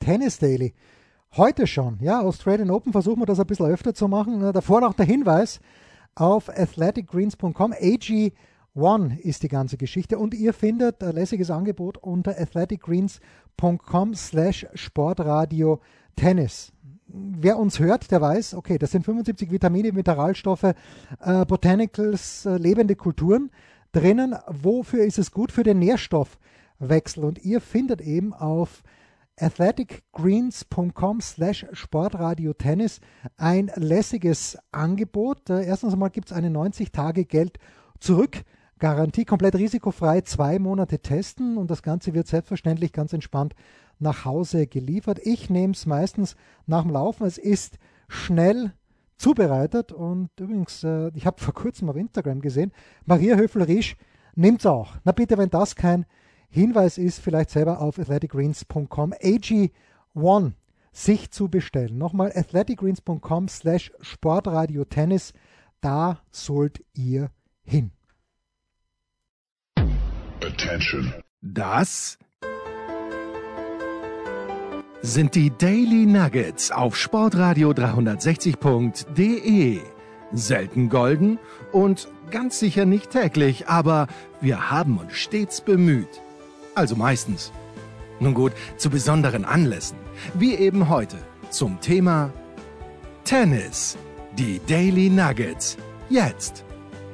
Tennis Daily. Heute schon, ja, Australian Open, versuchen wir das ein bisschen öfter zu machen. Davor noch der Hinweis auf athleticgreens.com. AG1 ist die ganze Geschichte und ihr findet ein lässiges Angebot unter athleticgreens.com/sportradio Tennis. Wer uns hört, der weiß, okay, das sind 75 Vitamine, Mineralstoffe, Botanicals, lebende Kulturen drinnen. Wofür ist es gut? Für den Nährstoffwechsel. Und ihr findet eben auf athleticgreens.com/sportradio-tennis ein lässiges Angebot. Erstens einmal gibt es eine 90-Tage-Geld-Zurück-Garantie, komplett risikofrei, 2 Monate testen und das Ganze wird selbstverständlich ganz entspannt nach Hause geliefert. Ich nehme es meistens nach dem Laufen. Es ist schnell zubereitet und übrigens, ich habe vor kurzem auf Instagram gesehen, Maria Höfel-Riesch nimmt es auch. Na bitte, wenn das kein Hinweis ist, vielleicht selber auf athleticgreens.com AG1 sich zu bestellen. Nochmal athleticgreens.com/sportradio-tennis, da sollt ihr hin. Attention. Das sind die Daily Nuggets auf sportradio 360.de. Selten golden und ganz sicher nicht täglich, aber wir haben uns stets bemüht. Also meistens. Nun gut, zu besonderen Anlässen, wie eben heute, zum Thema Tennis. Die Daily Nuggets. Jetzt.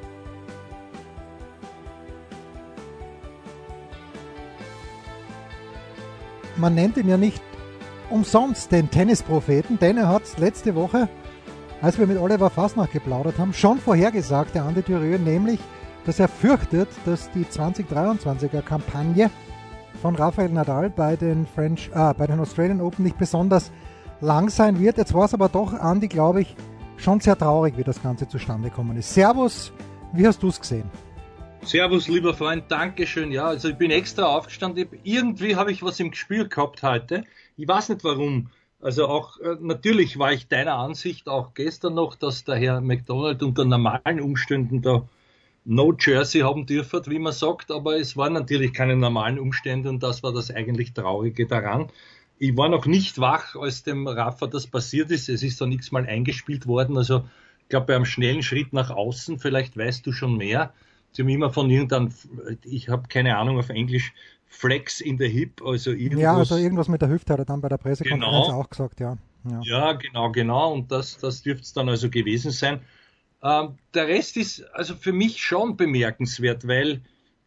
Man nennt ihn ja nicht umsonst den Tennispropheten, denn er hat letzte Woche, als wir mit Oliver Fasnacht geplaudert haben, schon vorhergesagt, der Andi Thüreux, nämlich, dass er fürchtet, dass die 2023er Kampagne von Rafael Nadal bei den Australian Open nicht besonders lang sein wird. Jetzt war es aber doch, Andi, glaube ich, schon sehr traurig, wie das Ganze zustande gekommen ist. Servus, wie hast du es gesehen? Servus, lieber Freund, Dankeschön. Ja, also ich bin extra aufgestanden. Irgendwie habe ich was im Gespür gehabt heute. Ich weiß nicht warum. Also auch, natürlich war ich deiner Ansicht auch gestern noch, dass der Herr McDonald unter normalen Umständen da No Jersey haben dürfen, wie man sagt, aber es waren natürlich keine normalen Umstände und das war das eigentlich Traurige daran. Ich war noch nicht wach, als dem Rafa das passiert ist. Es ist dann x-mal eingespielt worden. Also ich glaube, bei einem schnellen Schritt nach außen, vielleicht weißt du schon mehr. Sie haben immer von irgendeinem, ich habe keine Ahnung auf Englisch, Flex in the Hip, also irgendwas. Ja, also irgendwas mit der Hüfte hat er dann bei der Pressekonferenz auch gesagt, ja. Ja, genau, und das dürfte es dann also gewesen sein. Der Rest ist also für mich schon bemerkenswert, weil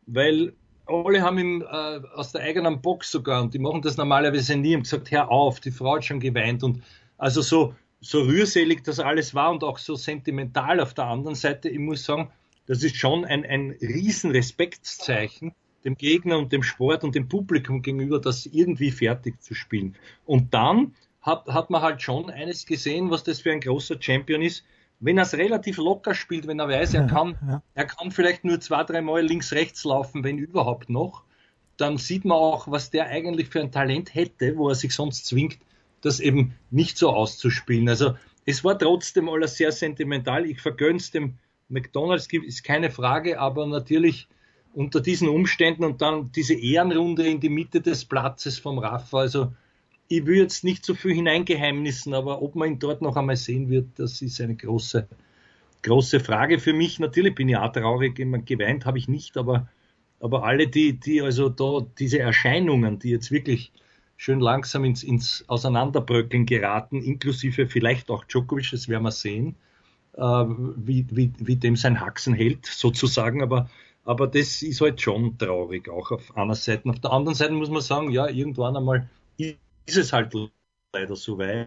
alle haben ihm aus der eigenen Box sogar, und die machen das normalerweise nie, und gesagt, hör auf, die Frau hat schon geweint, und also so rührselig das alles war und auch so sentimental auf der anderen Seite, ich muss sagen, das ist schon ein riesen Respektszeichen dem Gegner und dem Sport und dem Publikum gegenüber, das irgendwie fertig zu spielen. Und dann hat man halt schon eines gesehen, was das für ein großer Champion ist. Wenn er es relativ locker spielt, wenn er weiß, er kann vielleicht nur 2-3 Mal links-rechts laufen, wenn überhaupt noch, dann sieht man auch, was der eigentlich für ein Talent hätte, wo er sich sonst zwingt, das eben nicht so auszuspielen. Also es war trotzdem alles sehr sentimental. Ich vergönn's dem McDonald's, ist keine Frage, aber natürlich unter diesen Umständen und dann diese Ehrenrunde in die Mitte des Platzes vom Rafa, also ich will jetzt nicht so viel hineingeheimnissen, aber ob man ihn dort noch einmal sehen wird, das ist eine große Frage für mich. Natürlich bin ich auch traurig, geweint habe ich nicht, aber alle, die also da diese Erscheinungen, die jetzt wirklich schön langsam ins Auseinanderbröckeln geraten, inklusive vielleicht auch Djokovic, das werden wir sehen, wie dem sein Haxen hält, sozusagen, aber das ist halt schon traurig, auch auf einer Seite. Auf der anderen Seite muss man sagen, ja, irgendwann einmal ist es halt leider so weit.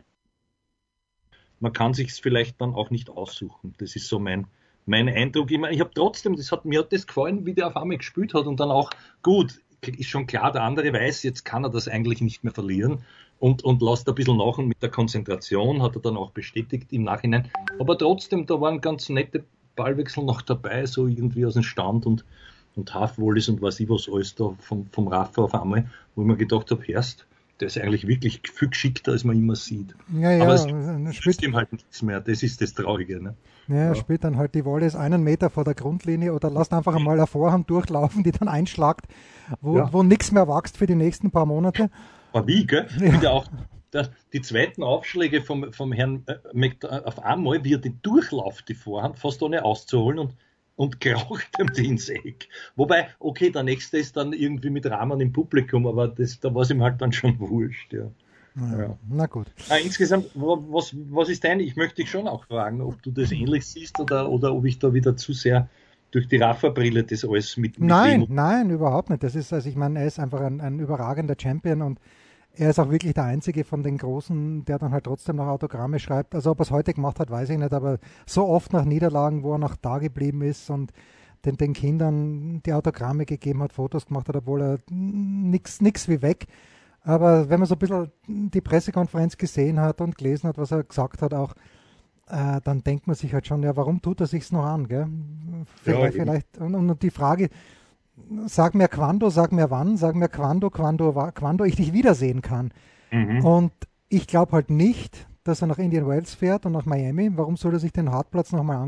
Man kann sich es vielleicht dann auch nicht aussuchen. Das ist so mein Eindruck. Ich meine, ich habe trotzdem, mir hat das gefallen, wie der auf einmal gespielt hat und dann auch, gut, ist schon klar, der andere weiß, jetzt kann er das eigentlich nicht mehr verlieren und lässt ein bisschen nach und mit der Konzentration hat er dann auch bestätigt im Nachhinein. Aber trotzdem, da waren ganz nette Ballwechsel noch dabei, so irgendwie aus dem Stand und Half-Volleys und was ich was alles da vom Rafa auf einmal, wo ich mir gedacht habe, Herst, der ist eigentlich wirklich viel geschickter, als man immer sieht. Ja, aber es spielt ihm halt nichts mehr, das ist das Traurige. Ne? Ja, er spielt dann halt die Volleys 1 Meter vor der Grundlinie oder lasst einfach einmal eine Vorhand durchlaufen, die dann einschlagt, wo nichts mehr wächst für die nächsten paar Monate. aber wie, gell? Ja. Finde auch die zweiten Aufschläge vom Herrn auf einmal, wie er den durchlauft, die Vorhand, fast ohne auszuholen und kraucht ihm die ins Eck. Wobei, okay, der nächste ist dann irgendwie mit Rahmen im Publikum, aber da war es ihm halt dann schon wurscht, ja. Ja. Na gut. Insgesamt, was ist dein? Ich möchte dich schon auch fragen, ob du das ähnlich siehst oder ob ich da wieder zu sehr durch die Rafa-Brille das alles mit Nein, überhaupt nicht. Das ist, also ich meine, er ist einfach ein überragender Champion und er ist auch wirklich der Einzige von den Großen, der dann halt trotzdem noch Autogramme schreibt. Also ob er es heute gemacht hat, weiß ich nicht, aber so oft nach Niederlagen, wo er noch da geblieben ist und den Kindern die Autogramme gegeben hat, Fotos gemacht hat, obwohl er nix wie weg. Aber wenn man so ein bisschen die Pressekonferenz gesehen hat und gelesen hat, was er gesagt hat auch, dann denkt man sich halt schon, ja, warum tut er sich's noch an, gell? Vielleicht. Und die Frage, sag mir quando, sag mir wann, sag mir quando ich dich wiedersehen kann. Mhm. Und ich glaube halt nicht, dass er nach Indian Wells fährt und nach Miami. Warum soll er sich den Hartplatz nochmal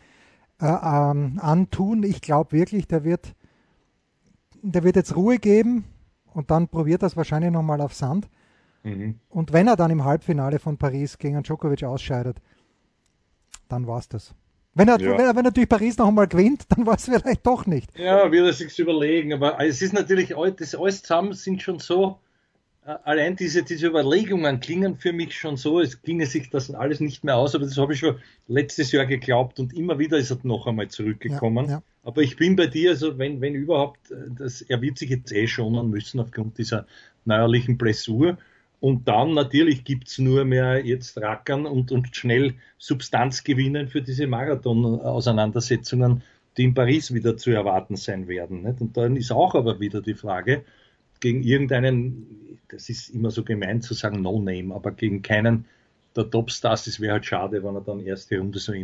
antun? Ich glaube wirklich, der wird jetzt Ruhe geben und dann probiert er es wahrscheinlich nochmal auf Sand. Mhm. Und wenn er dann im Halbfinale von Paris gegen Djokovic ausscheidet, dann war es das. Wenn er natürlich Paris noch einmal gewinnt, dann war es vielleicht doch nicht. Ja, wird er sich überlegen. Aber es ist natürlich, das alles zusammen sind schon so, allein diese Überlegungen klingen für mich schon so, es ginge sich das alles nicht mehr aus, aber das habe ich schon letztes Jahr geglaubt und immer wieder ist er noch einmal zurückgekommen. Ja. Aber ich bin bei dir, also wenn überhaupt, er wird sich jetzt schonen müssen aufgrund dieser neuerlichen Blessur. Und dann natürlich gibt's nur mehr jetzt rackern und schnell Substanz gewinnen für diese Marathon-Auseinandersetzungen, die in Paris wieder zu erwarten sein werden. Nicht? Und dann ist auch aber wieder die Frage, gegen irgendeinen, das ist immer so gemein zu sagen No-Name, aber gegen keinen der Topstars, das wäre halt schade, wenn er dann erste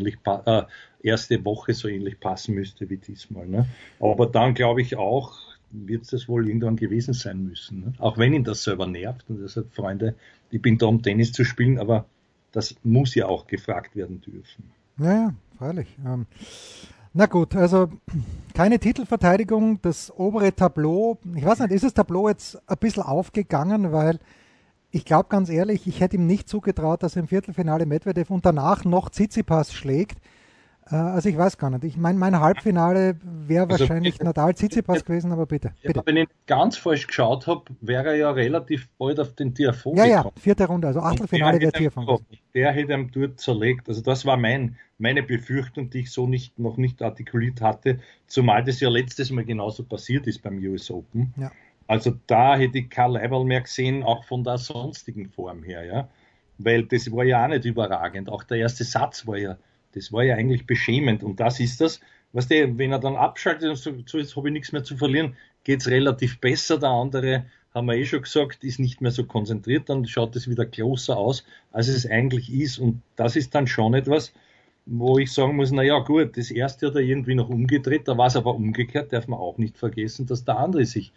Woche so ähnlich passen müsste wie diesmal. Ne? Aber dann glaube ich auch, wird es das wohl irgendwann gewesen sein müssen. Ne? Auch wenn ihn das selber nervt und er sagt, Freunde, ich bin da, um Tennis zu spielen, aber das muss ja auch gefragt werden dürfen. Ja, freilich. Na gut, also keine Titelverteidigung, das obere Tableau, ich weiß nicht, ist das Tableau jetzt ein bisschen aufgegangen, weil ich glaube ganz ehrlich, ich hätte ihm nicht zugetraut, dass er im Viertelfinale Medvedev und danach noch Tsitsipas schlägt. Also ich weiß gar nicht. Ich meine, mein Halbfinale wäre wahrscheinlich Nadal-Tsitsipas gewesen, aber bitte. Wenn ich ganz falsch geschaut habe, wäre er ja relativ bald auf den Tiafoe gekommen. Ja, 4. Runde, also Achtelfinale wäre Tiafoe. Der hätte ihm dort zerlegt. Also das war meine Befürchtung, die ich so noch nicht artikuliert hatte, zumal das ja letztes Mal genauso passiert ist beim US Open. Ja. Also da hätte ich kein Leiberl mehr gesehen, auch von der sonstigen Form her, ja. Weil das war ja auch nicht überragend. Auch der erste Satz war ja eigentlich beschämend. Und das ist das, wenn er dann abschaltet und sagt, so jetzt habe ich nichts mehr zu verlieren, geht's relativ besser. Der andere, haben wir schon gesagt, ist nicht mehr so konzentriert, dann schaut es wieder closer aus, als es eigentlich ist. Und das ist dann schon etwas, wo ich sagen muss, na ja gut, das erste hat er irgendwie noch umgedreht, da war es aber umgekehrt, darf man auch nicht vergessen, dass der andere sich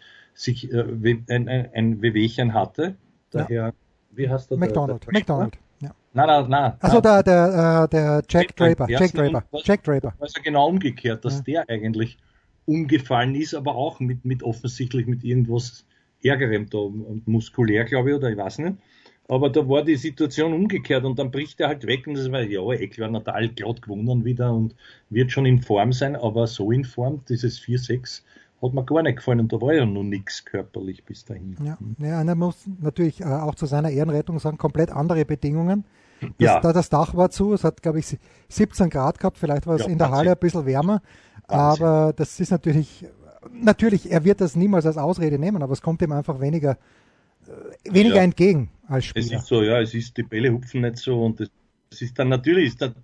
ein Wehwehchen hatte. Daher, wie heißt der? McDonald. Ja. Nein. Also der Jack Draper. Jack Draper. Also genau umgekehrt, dass der eigentlich umgefallen ist, aber auch mit offensichtlich mit irgendwas Ärgerem da und muskulär, glaube ich, oder ich weiß nicht. Aber da war die Situation umgekehrt und dann bricht er halt weg und das war, ja, klar, Nadal glatt gewonnen wieder und wird schon in Form sein, aber so in Form, dieses 4-6 hat mir gar nicht gefallen und da war ja noch nichts körperlich bis dahin. Ja, und er muss natürlich auch zu seiner Ehrenrettung sagen, komplett andere Bedingungen. Das Dach war zu, es hat, glaube ich, 17 Grad gehabt, vielleicht war es in der Halle ein bisschen wärmer, aber das ist natürlich, er wird das niemals als Ausrede nehmen, aber es kommt ihm einfach weniger entgegen als Spieler. Es ist so, die Bälle hupfen nicht so und das ist dann natürlich, das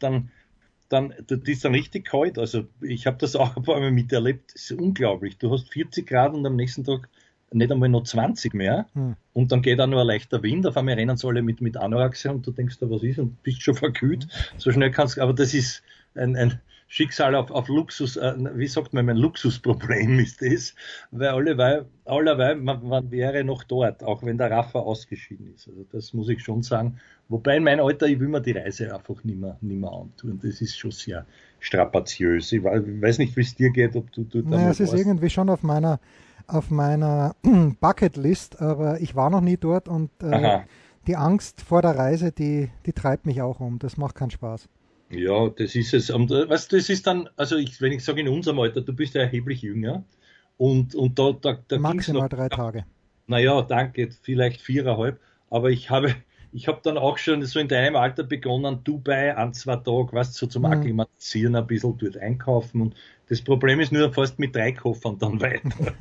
ist dann richtig kalt. Also ich habe das auch ein paar Mal miterlebt. Das ist unglaublich. Du hast 40 Grad und am nächsten Tag nicht einmal noch 20 mehr. Und dann geht auch nur ein leichter Wind. Auf einmal rennen sie alle mit Anoraks und du denkst da, was ist? Und bist schon verkühlt. So schnell kannst du, aber das ist ein Schicksal auf Luxus, wie sagt man, ein Luxusproblem ist das, weil allerweil man wäre noch dort, auch wenn der Rafa ausgeschieden ist. Also das muss ich schon sagen. Wobei in meinem Alter, ich will mir die Reise einfach nicht mehr antun. Das ist schon sehr strapaziös. Ich weiß nicht, wie es dir geht, ob du es ist irgendwie schon auf meiner auf meiner Bucketlist, aber ich war noch nie dort und Aha. die Angst vor der Reise, die treibt mich auch um. Das macht keinen Spaß. Ja, das ist es. Und weißt du, das ist dann, also wenn ich sage in unserem Alter, du bist ja erheblich jünger und da ging es noch, Maximal 3 Tage. naja, danke, vielleicht 4,5, aber ich hab dann auch schon so in deinem Alter begonnen, Dubai 1, 2 Tage, weißt du, so zum Mhm. Akklimatisieren ein bisschen dort einkaufen und das Problem ist nur fast mit 3 Koffern dann weiter.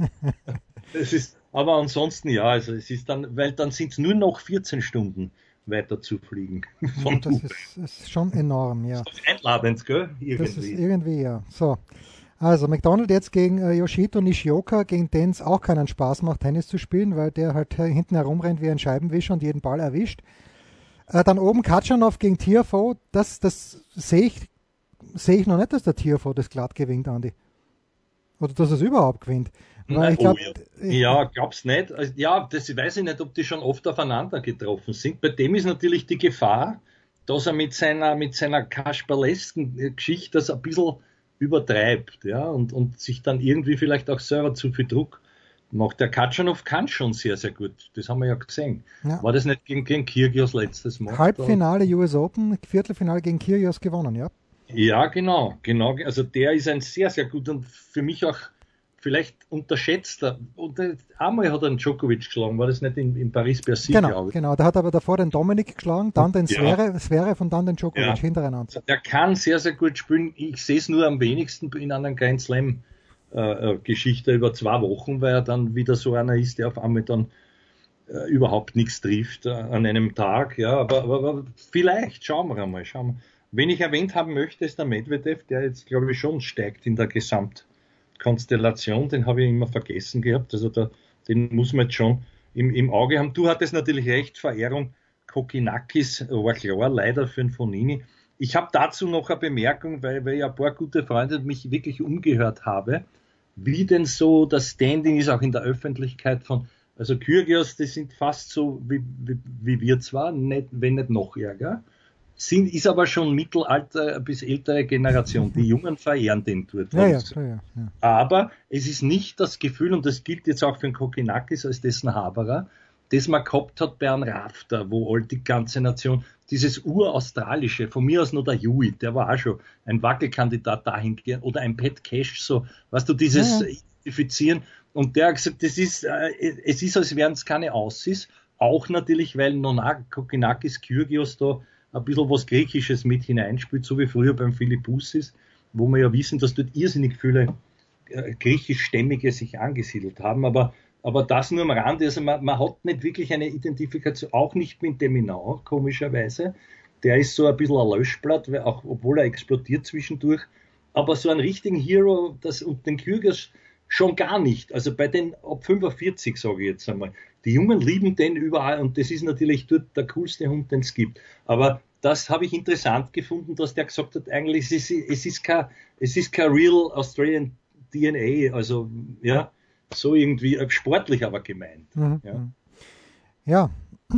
Das ist, aber ansonsten ja, also es ist dann, weil dann sind es nur noch 14 Stunden weiter zu fliegen Ja, von das Dubai. ist schon enorm, ja. Einladend, gell? Das ist Irgendwie. irgendwie, ja. So, also McDonald jetzt gegen Yoshito Nishioka, gegen den es auch keinen Spaß macht, Tennis zu spielen, weil der halt hinten herumrennt wie ein Scheibenwischer und jeden Ball erwischt. Dann oben Katschanov gegen Tiafoe, das sehe ich noch nicht, dass der Tiafoe das glatt gewinnt, Andi. Oder dass es überhaupt gewinnt. Weil Nein, ich oh glaube, ja. Ja, glaub's nicht. Also, ja, das weiß ich nicht, ob die schon oft aufeinander getroffen sind. Bei dem ist natürlich die Gefahr, dass er mit seiner kasperlesken Geschichte das ein bisschen übertreibt, ja, und sich dann irgendwie vielleicht auch selber zu viel Druck macht. Der Katschanov kann schon sehr, sehr gut. Das haben wir ja gesehen. ja, War das nicht gegen Kyrgios letztes Mal? Da, Halbfinale US Open, Viertelfinale gegen Kyrgios gewonnen, ja. ja, genau, genau. Also der ist ein sehr, sehr gut und für mich auch vielleicht unterschätzter. Und einmal hat er einen Djokovic geschlagen, war das nicht in Paris-Bercy, Genau, glaube ich. genau. Der hat aber davor den Dominik geschlagen, dann den Ja, Zverev und dann den Djokovic ja. hintereinander. Also der kann sehr, sehr gut spielen. Ich sehe es nur am wenigsten in einer Grand Slam Geschichte über 2 Wochen, weil er dann wieder so einer ist, der auf einmal dann überhaupt nichts trifft an einem Tag. Ja, aber vielleicht, schauen wir einmal. Schauen wir. Wen ich erwähnt haben möchte, ist der Medvedev, der jetzt, glaube ich, schon steigt in der Gesamtkonstellation. Den habe ich immer vergessen gehabt. Also den muss man jetzt schon im Auge haben. Du hattest natürlich recht, Verehrung Kokinakis war klar, leider für den Fonini. Ich habe dazu noch eine Bemerkung, weil ich ein paar gute Freunde mich wirklich umgehört habe, wie denn so das Standing ist, auch in der Öffentlichkeit von, also Kyrgios, die sind fast so wie wir zwar, nicht, wenn nicht noch ärger, ist aber schon Mittelalter bis ältere Generation. Die Jungen verehren den dort. Ja, ja, klar, ja, ja. Aber es ist nicht das Gefühl, und das gilt jetzt auch für den Kokinakis als dessen Haberer, das man gehabt hat bei einem Rafter, wo all die ganze Nation, dieses uraustralische, von mir aus nur der Hewitt, der war auch schon ein Wackelkandidat dahingehend, oder ein Pat Cash, so, weißt du, Ja, dieses ja. Identifizieren. Und der hat gesagt, es ist, als wären es keine Aussies, auch natürlich, weil Kokinakis Kyrgios da ein bisschen was Griechisches mit hineinspielt, so wie früher beim Philippoussis, wo wir ja wissen, dass dort irrsinnig viele griechischstämmige sich angesiedelt haben, aber das nur am Rande. Also man hat nicht wirklich eine Identifikation, auch nicht mit Deminau, komischerweise. Der ist so ein bisschen ein Löschblatt, auch, obwohl er explodiert zwischendurch. Aber so einen richtigen Hero, und den Kyrgios schon gar nicht. Also bei den ab 45, sage ich jetzt einmal. Die Jungen lieben den überall und das ist natürlich dort der coolste Hund, den es gibt. Aber das habe ich interessant gefunden, dass der gesagt hat, eigentlich es ist kein real Australian DNA, also ja, so irgendwie sportlich aber gemeint. Mhm. Ja. Mhm. Ja,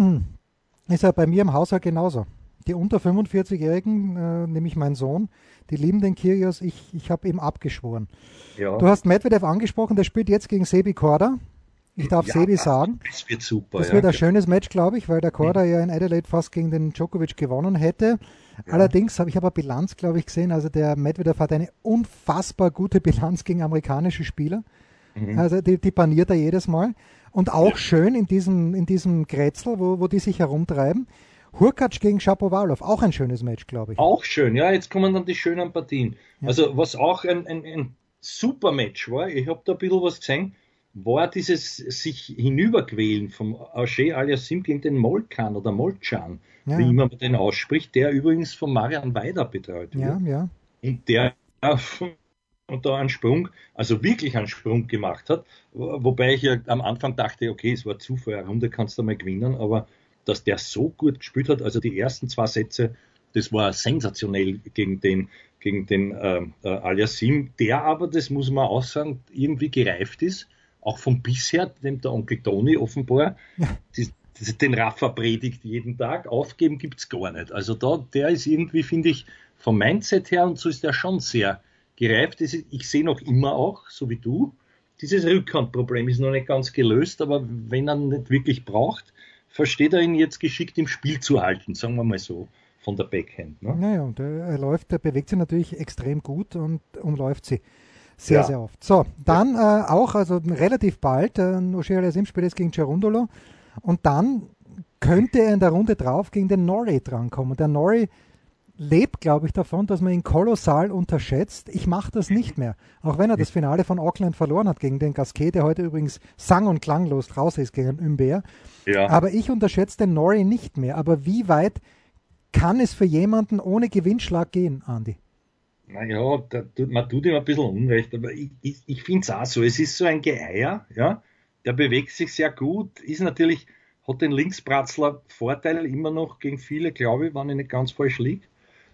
ist ja bei mir im Haushalt genauso. Die unter 45-Jährigen, nämlich mein Sohn, die lieben den Kyrgios. Ich habe ihm abgeschworen. Du Ja, hast Medvedev angesprochen, der spielt jetzt gegen Sebi Korda. Ich darf ja, Sebi sagen. das wird super. Das Ja. wird ein schönes Match, glaube ich, weil der Korda ja in Adelaide fast gegen den Djokovic gewonnen hätte. Ja. Allerdings habe ich aber Bilanz, glaube ich, gesehen. Also der Medvedev hat eine unfassbar gute Bilanz gegen amerikanische Spieler. Mhm. Also die paniert er jedes Mal. Und auch Ja. schön in diesem Grätzl, wo die sich herumtreiben. Hurkacz gegen Shapovalov, auch ein schönes Match, glaube ich. Auch schön, ja, jetzt kommen dann die schönen Partien. Ja. Also was auch ein super Match war, ich habe da ein bisschen was gesehen, war dieses sich hinüberquälen vom Auger Aliassime gegen den Molkan oder Molcan, Ja, wie ja, immer man den ausspricht, der übrigens von Marian Weider betreut ja, wird. ja. Und der und da einen Sprung, also wirklich einen Sprung gemacht hat, wobei ich ja am Anfang dachte, okay, es war Zufall, eine Runde kannst du mal gewinnen, aber dass der so gut gespielt hat, also die ersten 2 Sätze, das war sensationell gegen den Aliassime, der aber, das muss man auch sagen, irgendwie gereift ist, auch vom bisher, dem der Onkel Toni offenbar, Ja. den Rafa predigt jeden Tag, aufgeben gibt's gar nicht. Also der ist irgendwie, finde ich, vom Mindset her und so ist der schon sehr gereift. Ich sehe noch immer auch, so wie du, dieses Rückhandproblem ist noch nicht ganz gelöst, aber wenn er ihn nicht wirklich braucht, versteht er ihn jetzt geschickt im Spiel zu halten, sagen wir mal so, von der Backhand. Ne? Naja, und er bewegt sich natürlich extrem gut und umläuft sie sehr, sehr oft. So, dann auch, also relativ bald, Ogier Aliassime spielt jetzt gegen Cerundolo und dann könnte er in der Runde drauf gegen den Norrie drankommen. Der Norrie lebt, glaube ich, davon, dass man ihn kolossal unterschätzt. Ich mache das nicht mehr. Auch wenn er das Finale von Auckland verloren hat gegen den Gasquet, der heute übrigens sang- und klanglos raus ist gegen Humbert. Ja. Aber ich unterschätze den Norrie nicht mehr. Aber wie weit kann es für jemanden ohne Gewinnschlag gehen, Andi? Naja, man tut ihm ein bisschen Unrecht, aber ich finde es auch so. Es ist so ein Geeier, ja, der bewegt sich sehr gut, ist natürlich, hat den Linkspratzler Vorteil immer noch gegen viele, glaube ich, wenn ich nicht ganz falsch liege.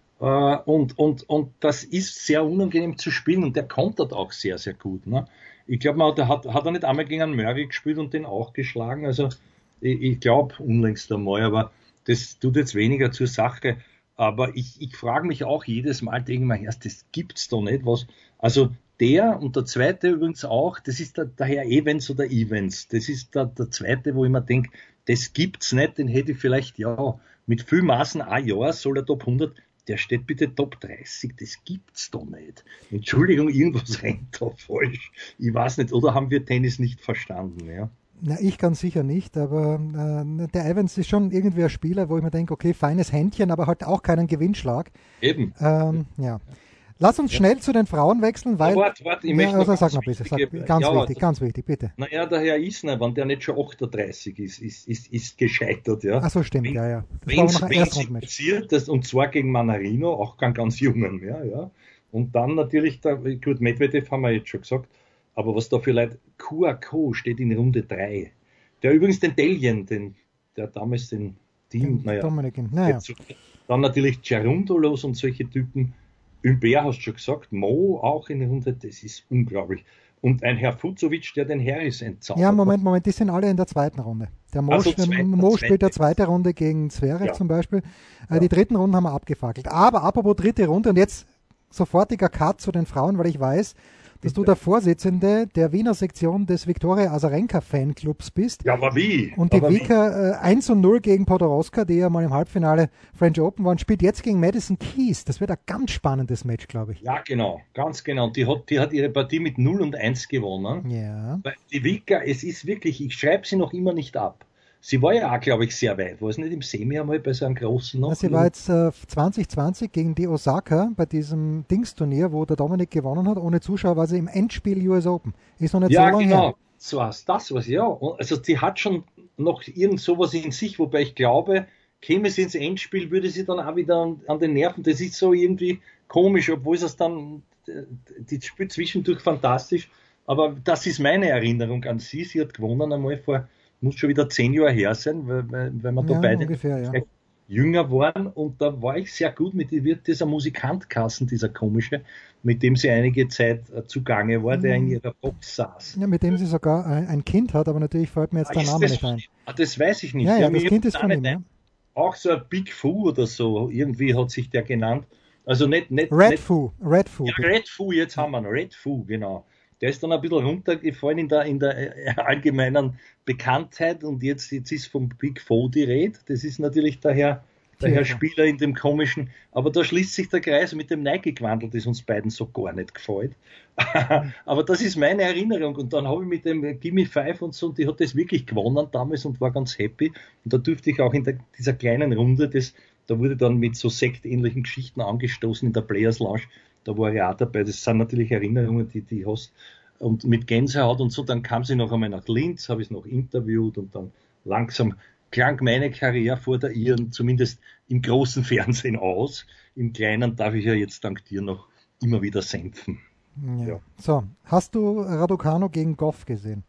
Und das ist sehr unangenehm zu spielen und der kontert auch sehr, sehr gut. Ne? Ich glaube, hat er nicht einmal gegen einen Murray gespielt und den auch geschlagen. Also ich glaube unlängst einmal, aber das tut jetzt weniger zur Sache. Aber ich frage mich auch jedes Mal, denke ich mir, das gibt's doch nicht. Also der und der zweite übrigens auch, das ist der Herr Evans oder Evans. Das ist der zweite, wo ich mir denke, das gibt's nicht, den hätte ich vielleicht, ja, mit viel Maßen ein Jahr soll er Top 100, der steht bitte Top 30, das gibt's doch nicht. Entschuldigung, irgendwas rennt da falsch. Ich weiß nicht, oder haben wir Tennis nicht verstanden, ja? Na, ich ganz sicher nicht, aber der Evans ist schon irgendwie ein Spieler, wo ich mir denke, okay, feines Händchen, aber halt auch keinen Gewinnschlag. Eben. Ja. Lass uns schnell zu den Frauen wechseln, weil... Warte, ich möchte noch sag noch bitte, ganz wichtig, bitte. Naja, der Herr Isner, wenn der nicht schon 38 ist gescheitert, ja. Ach so, stimmt, ja. Wenn es passiert, und zwar gegen Manarino, auch keinen ganz jungen mehr, ja. Und dann natürlich, gut, Medvedev haben wir jetzt schon gesagt, aber was da für Leute, Kouakou steht in Runde 3. Der übrigens den Deljen, der damals den Team, dann natürlich Cerundolos und solche Typen. Humbert hast du schon gesagt, Mo auch in der Runde, das ist unglaublich. Und ein Herr Fucovic, der den Harris entzaubert. Ja, Moment, die sind alle in der zweiten Runde. Der Mo, spielt der zweite Runde gegen Zverev zum Beispiel. Die dritten Runden haben wir abgefackelt. Aber apropos dritte Runde und jetzt sofortiger Cut zu den Frauen, weil ich weiß, dass du der Vorsitzende der Wiener Sektion des Viktoria Azarenka Fanclubs bist. Ja, aber wie? Und die Vika 1-0 gegen Podoroska, die ja mal im Halbfinale French Open waren, spielt jetzt gegen Madison Keys. Das wird ein ganz spannendes Match, glaube ich. Ja, genau, ganz genau. Und die hat ihre Partie mit 0-1 gewonnen. Ja. Weil die Vika, es ist wirklich, ich schreibe sie noch immer nicht ab. Sie war ja auch, glaube ich, sehr weit. War es nicht im Semi einmal bei so einem großen noch? Sie war jetzt 2020 gegen die Osaka bei diesem Dingsturnier, wo der Dominik gewonnen hat. Ohne Zuschauer war sie im Endspiel US Open. Ist noch nicht so lange her. So heißt das was, ja. Also sie hat schon noch irgend sowas in sich, wobei ich glaube, käme sie ins Endspiel, würde sie dann auch wieder an den Nerven. Das ist so irgendwie komisch, obwohl es dann, die spielt zwischendurch fantastisch. Aber das ist meine Erinnerung an sie. Sie hat gewonnen einmal muss schon wieder 10 Jahre her sein, weil wir da beide ungefähr, jünger waren und da war ich sehr gut mit, wird dieser Musikantkassen, dieser komische, mit dem sie einige Zeit zugange war, der in ihrer Box saß. Ja, mit dem sie sogar ein Kind hat, aber natürlich fällt mir jetzt der Name nicht ein. Das weiß ich nicht. Ja, das Kind ist von ihm, ja. Auch so ein Big Foo oder so, irgendwie hat sich der genannt. Also nicht Red Foo. Ja, Red Foo, jetzt haben wir noch. Red Foo, genau. Der ist dann ein bisschen runtergefallen in der allgemeinen Bekanntheit und jetzt ist vom Big Four die Rede. Das ist natürlich der Herr Spieler in dem komischen, aber da schließt sich der Kreis mit dem Nike-Gewandel, das uns beiden so gar nicht gefällt. Aber das ist meine Erinnerung und dann habe ich mit dem Gimme Five und so, und die hat das wirklich gewonnen damals und war ganz happy und da durfte ich auch in dieser kleinen Runde, da wurde dann mit so sektähnlichen Geschichten angestoßen in der Players Lounge. Da war ich auch dabei. Das sind natürlich Erinnerungen, die hast. Und mit Gänsehaut und so, dann kam sie noch einmal nach Linz, habe ich es noch interviewt und dann langsam klang meine Karriere vor der ihren, zumindest im großen Fernsehen aus. Im Kleinen darf ich ja jetzt dank dir noch immer wieder senfen. Ja. So, hast du Raducanu gegen Goff gesehen?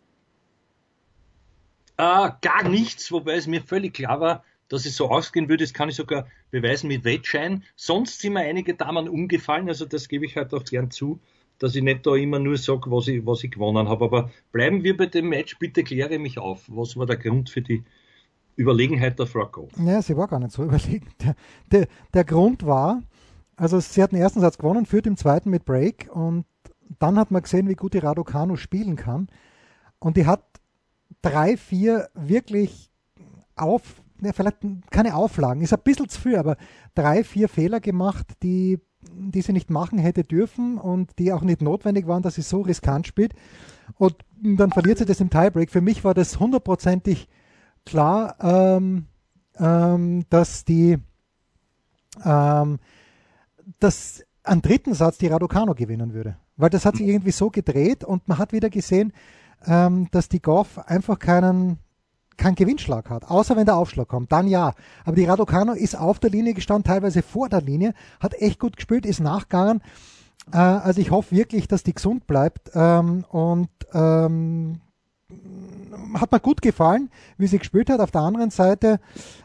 Gar nichts, wobei es mir völlig klar war, dass es so ausgehen würde, das kann ich sogar beweisen mit Wettschein. Sonst sind mir einige Damen umgefallen, also das gebe ich halt auch gern zu, dass ich nicht da immer nur sage, was ich gewonnen habe. Aber bleiben wir bei dem Match, bitte kläre mich auf. Was war der Grund für die Überlegenheit der Frau Goff? Ja, sie war gar nicht so überlegen. Der Grund war, also sie hat den ersten Satz gewonnen, führt im zweiten mit Break und dann hat man gesehen, wie gut die Raducanu spielen kann. Und die hat 3, 4 wirklich vielleicht keine Auflagen, ist ein bisschen zu viel, aber 3, 4 Fehler gemacht, die sie nicht machen hätte dürfen und die auch nicht notwendig waren, dass sie so riskant spielt. Und dann verliert sie das im Tiebreak. Für mich war das hundertprozentig klar, dass dass am dritten Satz die Raducanu gewinnen würde. Weil das hat sich irgendwie so gedreht und man hat wieder gesehen, dass die Gauff einfach keinen Gewinnschlag hat, außer wenn der Aufschlag kommt, dann ja. Aber die Raducanu ist auf der Linie gestanden, teilweise vor der Linie, hat echt gut gespielt, ist nachgegangen. Also ich hoffe wirklich, dass die gesund bleibt hat mir gut gefallen, wie sie gespielt hat. Auf der anderen Seite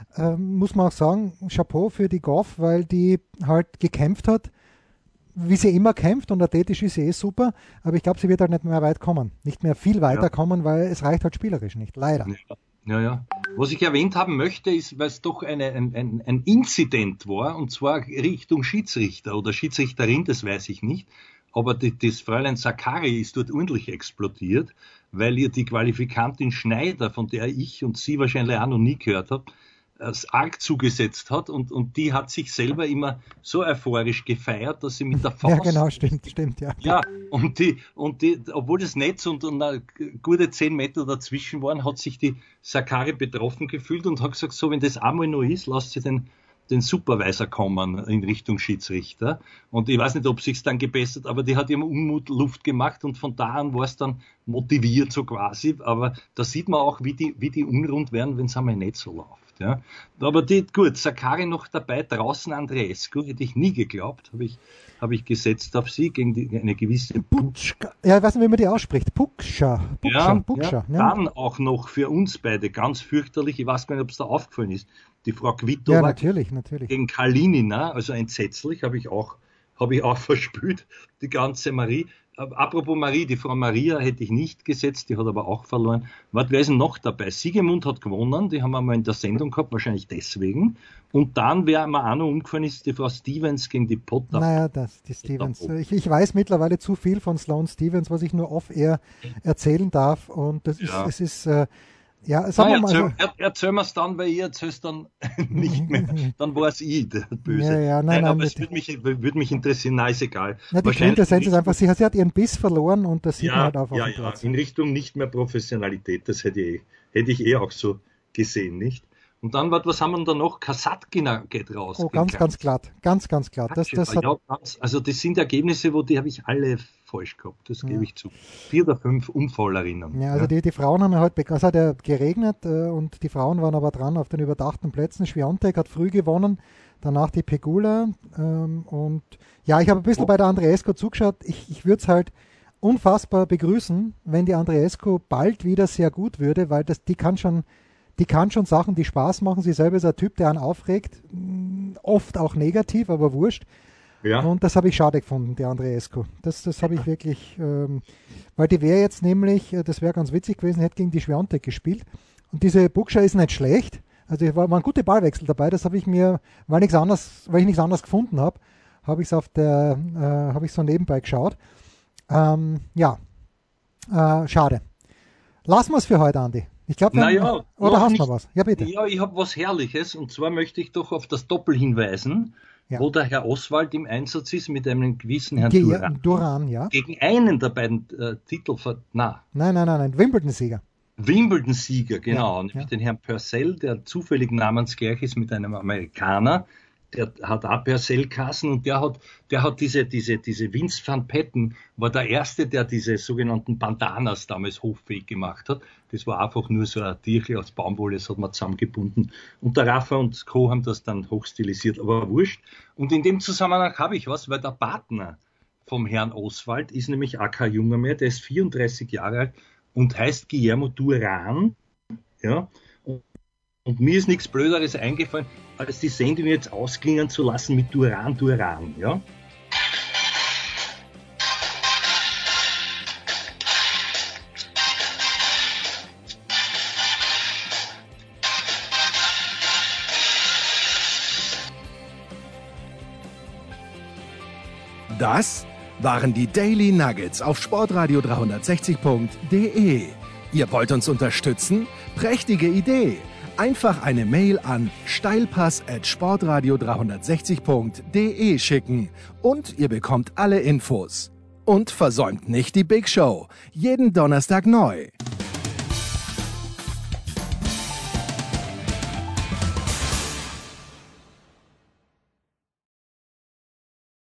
muss man auch sagen, Chapeau für die Gauff, weil die halt gekämpft hat, wie sie immer kämpft und athletisch ist sie super, aber ich glaube, sie wird halt nicht mehr weit kommen, nicht mehr viel weiter kommen, weil es reicht halt spielerisch nicht, leider. Ja. Was ich erwähnt haben möchte, ist, weil es doch ein Inzident war, und zwar Richtung Schiedsrichter oder Schiedsrichterin, das weiß ich nicht, aber das Fräulein Sakkari ist dort ordentlich explodiert, weil ihr die Qualifikantin Schneider, von der ich und sie wahrscheinlich auch noch nie gehört habe, arg zugesetzt hat und die hat sich selber immer so euphorisch gefeiert, dass sie mit der Faust... Ja, genau, stimmt, ja. Ja, und die, obwohl das Netz und gute 10 Meter dazwischen waren, hat sich die Sakkari betroffen gefühlt und hat gesagt, so, wenn das einmal noch ist, lasst sie den Supervisor kommen in Richtung Schiedsrichter. Und ich weiß nicht, ob sich's dann gebessert, aber die hat ihrem Unmut Luft gemacht und von da an war es dann motiviert so quasi. Aber da sieht man auch, wie die unrund werden, wenn es einmal nicht so läuft. Ja. Aber gut, Sakkari noch dabei, draußen Andreescu, hätte ich nie geglaubt, habe ich gesetzt auf sie gegen eine gewisse Puczka. Ja, ich weiß nicht, wie man die ausspricht. Puczka. Ja. Dann auch noch für uns beide ganz fürchterlich, ich weiß gar nicht, ob es da aufgefallen ist, die Frau Kvitova. Ja, natürlich. Gegen Kalinina, also entsetzlich, habe ich auch verspürt, die ganze Marie. Apropos Marie, die Frau Maria hätte ich nicht gesetzt, die hat aber auch verloren. Wer ist denn noch dabei? Siegemund hat gewonnen, die haben wir mal in der Sendung gehabt, wahrscheinlich deswegen. Und dann, wer mir auch noch umgefallen ist, die Frau Stevens gegen die Potter. Naja, die Stevens. Ich weiß mittlerweile zu viel von Sloane Stevens, was ich nur off-air erzählen darf. Und das ist ja, sagen wir mal. Erzähl mir's dann, weil ich erzähl's dann nicht mehr. Dann war es ich, der Böse. Ja, nein, aber es würde mich interessieren, nein, ist egal. Ja, die Quintessenz ist einfach, sie hat ihren Biss verloren und das sieht man halt auf dem Platz. In Richtung nicht mehr Professionalität, das hätte ich auch so gesehen, nicht? Und dann, was haben wir da noch? Kasatkina geht raus. Oh, ganz glatt. Ganz glatt. Also das sind Ergebnisse, die habe ich alle falsch gehabt, das gebe ich zu. 4 oder 5 Unfallerinnen. Ja, also die Frauen haben halt, es hat ja geregnet und die Frauen waren aber dran auf den überdachten Plätzen. Schwiontek hat früh gewonnen, danach die Pegula und ja, ich habe ein bisschen bei der Andreescu zugeschaut. Ich würde es halt unfassbar begrüßen, wenn die Andreescu bald wieder sehr gut würde, weil die kann schon Sachen, die Spaß machen. Sie selber ist ein Typ, der einen aufregt. Oft auch negativ, aber wurscht. Ja. Und das habe ich schade gefunden, die Andreescu. Das habe ich wirklich, weil die wäre jetzt nämlich, das wäre ganz witzig gewesen, hätte gegen die Schwiontek gespielt. Und diese Bukscha ist nicht schlecht. Also waren gute Ballwechsel dabei. Das habe ich mir, weil ich nichts anderes gefunden habe, habe ich es so nebenbei geschaut. Schade. Lassen wir es für heute, Andi. Ich glaube, oder hast du noch was? Ja, bitte. Ja, ich habe was Herrliches und zwar möchte ich doch auf das Doppel hinweisen, wo der Herr Oswald im Einsatz ist mit einem gewissen Herrn Duran, ja. Gegen einen der beiden Nein, Wimbledon-Sieger. Wimbledon-Sieger, genau. Nämlich den Herrn Purcell, der zufällig namensgleich ist mit einem Amerikaner. Der hat auch Purcell-Kassen und der hat diese Vince van Patten, war der Erste, der diese sogenannten Bandanas damals hoffähig gemacht hat. Das war einfach nur so ein Tierchen aus Baumwolle, das hat man zusammengebunden. Und der Rafa und Co. haben das dann hochstilisiert, aber wurscht. Und in dem Zusammenhang habe ich was, weil der Partner vom Herrn Oswald ist nämlich auch kein Junger mehr, der ist 34 Jahre alt und heißt Guillermo Duran, ja. Und mir ist nichts Blöderes eingefallen, als die Sendung jetzt ausklingen zu lassen mit Duran, ja? Das waren die Daily Nuggets auf sportradio360.de. Ihr wollt uns unterstützen? Prächtige Idee! Einfach eine Mail an steilpass@sportradio360.de schicken und ihr bekommt alle Infos. Und versäumt nicht die Big Show. Jeden Donnerstag neu.